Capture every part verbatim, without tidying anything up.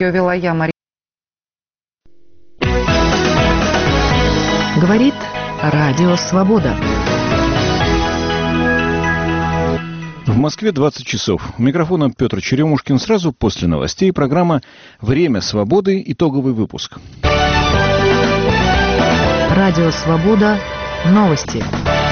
Ее вела я, Мария. Говорит Радио Свобода. В Москве двадцать часов. У микрофона Петр Черемушкин. Сразу после новостей программа «Время свободы». Итоговый выпуск. Радио Свобода. Новости.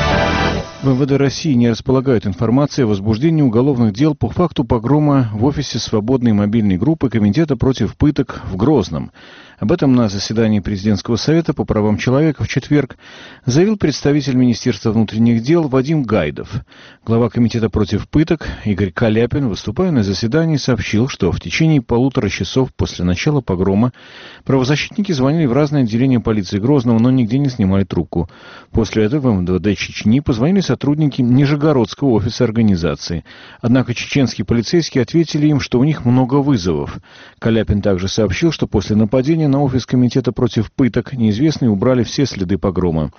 В эм вэ дэ России не располагают информацией о возбуждении уголовных дел по факту погрома в офисе свободной мобильной группы Комитета против пыток в Грозном. Об этом на заседании Президентского совета по правам человека в четверг заявил представитель Министерства внутренних дел Вадим Гайдов. Глава Комитета против пыток Игорь Каляпин, выступая на заседании, сообщил, что в течение полутора часов после начала погрома правозащитники звонили в разные отделения полиции Грозного, но нигде не снимали трубку. После этого в эм вэ дэ Чечни позвонили сотрудники Нижегородского офиса организации. Однако чеченские полицейские ответили им, что у них много вызовов. Каляпин также сообщил, что после нападения на офис Комитета против пыток неизвестные убрали все следы погрома.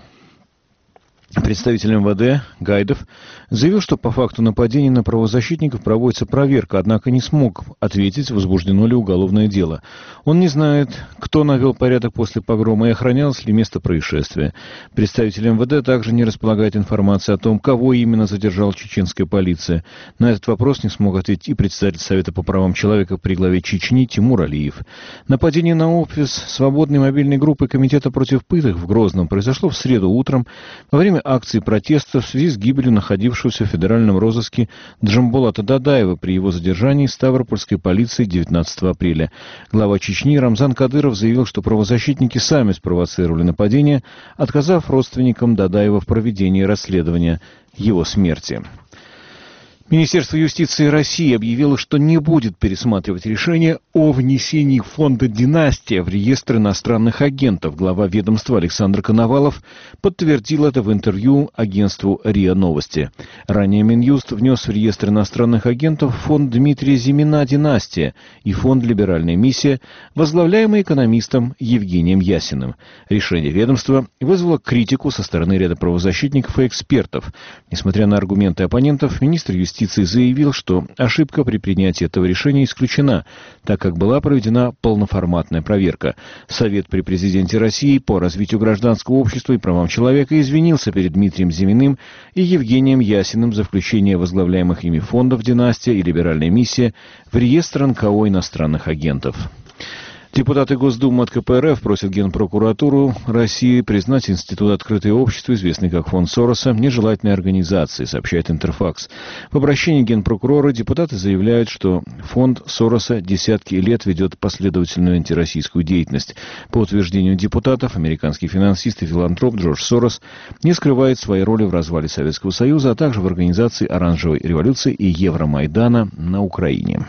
Представитель эм вэ дэ Гайдов заявил, что по факту нападения на правозащитников проводится проверка, однако не смог ответить, возбуждено ли уголовное дело. Он не знает, кто навел порядок после погрома и охранялось ли место происшествия. Представитель эм вэ дэ также не располагает информацией о том, кого именно задержала чеченская полиция. На этот вопрос не смог ответить и председатель Совета по правам человека при главе Чечни Тимур Алиев. Нападение на офис свободной мобильной группы Комитета против пыток в Грозном произошло в среду утром во время акции протеста в связи с гибелью находившегося в федеральном розыске Джамбулата Дадаева при его задержании ставропольской полицией девятнадцатого апреля. Глава Чечни Рамзан Кадыров заявил, что правозащитники сами спровоцировали нападение, отказав родственникам Дадаева в проведении расследования его смерти. Министерство юстиции России объявило, что не будет пересматривать решение о внесении фонда «Династия» в реестр иностранных агентов. Глава ведомства Александр Коновалов подтвердил это в интервью агентству РИА Новости. Ранее Минюст внес в реестр иностранных агентов фонд Дмитрия Зимина «Династия» и фонд «Либеральная миссия», возглавляемый экономистом Евгением Ясиным. Решение ведомства вызвало критику со стороны ряда правозащитников и экспертов. Несмотря на аргументы оппонентов, министр юстиции заявил, что ошибка при принятии этого решения исключена, так как была проведена полноформатная проверка. Совет при президенте России по развитию гражданского общества и правам человека извинился перед Дмитрием Зиминым и Евгением Ясиным за включение возглавляемых ими фондов «Династия» и «Либеральная миссия» в реестр эн ка о иностранных агентов. Депутаты Госдумы от ка пэ эр эф просят Генпрокуратуру России признать Институт «Открытое общество», известный как фонд Сороса, нежелательной организацией, сообщает Интерфакс. В обращении Генпрокурора депутаты заявляют, что фонд Сороса десятки лет ведет последовательную антироссийскую деятельность. По утверждению депутатов, американский финансист и филантроп Джордж Сорос не скрывает своей роли в развале Советского Союза, а также в организации Оранжевой революции и Евромайдана на Украине.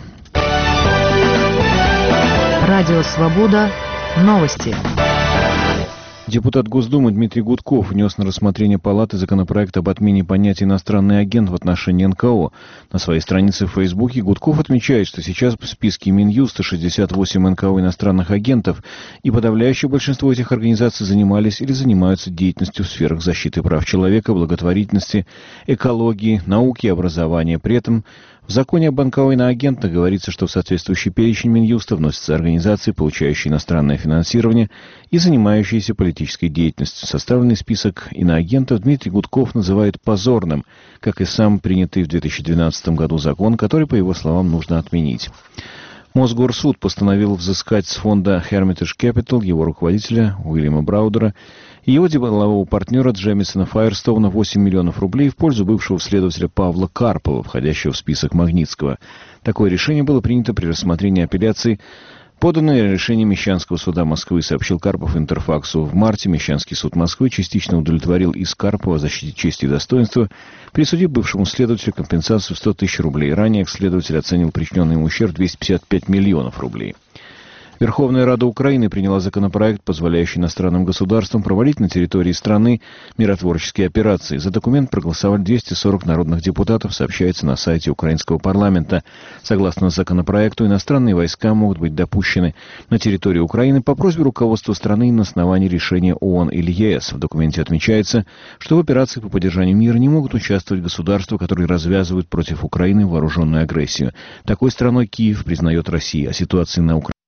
Радио Свобода. Новости. Депутат Госдумы Дмитрий Гудков внес на рассмотрение Палаты законопроект об отмене понятия «иностранный агент» в отношении эн ка о. На своей странице в Фейсбуке Гудков отмечает, что сейчас в списке Минюста шестьдесят восемь эн ка о иностранных агентов, и подавляющее большинство этих организаций занимались или занимаются деятельностью в сферах защиты прав человека, благотворительности, экологии, науки и образования. При этом в законе об эн ка о иноагентах говорится, что в соответствующий перечень Минюста вносятся организации, получающие иностранное финансирование и занимающиеся политической деятельностью. Составленный список иноагентов Дмитрий Гудков называет позорным, как и сам принятый в две тысячи двенадцатом году закон, который, по его словам, нужно отменить. Мосгорсуд постановил взыскать с фонда Hermitage Capital его руководителя Уильяма Браудера и его делового партнера Джемисона Файерстоуна восемь миллионов рублей в пользу бывшего следователя Павла Карпова, входящего в список Магнитского. Такое решение было принято при рассмотрении апелляции, поданной решением Мещанского суда Москвы, сообщил Карпов Интерфаксу. В марте Мещанский суд Москвы частично удовлетворил иск Карпова о защите чести и достоинства, присудив бывшему следователю компенсацию в сто тысяч рублей. Ранее следователь оценил причиненный ему ущерб двести пятьдесят пять миллионов рублей. Верховная Рада Украины приняла законопроект, позволяющий иностранным государствам проводить на территории страны миротворческие операции. За документ проголосовали двести сорок народных депутатов, сообщается на сайте украинского парламента. Согласно законопроекту, иностранные войска могут быть допущены на территорию Украины по просьбе руководства страны на основании решения ООН или ЕС. В документе отмечается, что в операции по поддержанию мира не могут участвовать государства, которые развязывают против Украины вооруженную агрессию. Такой страной Киев признает Россию. О ситуации на Украине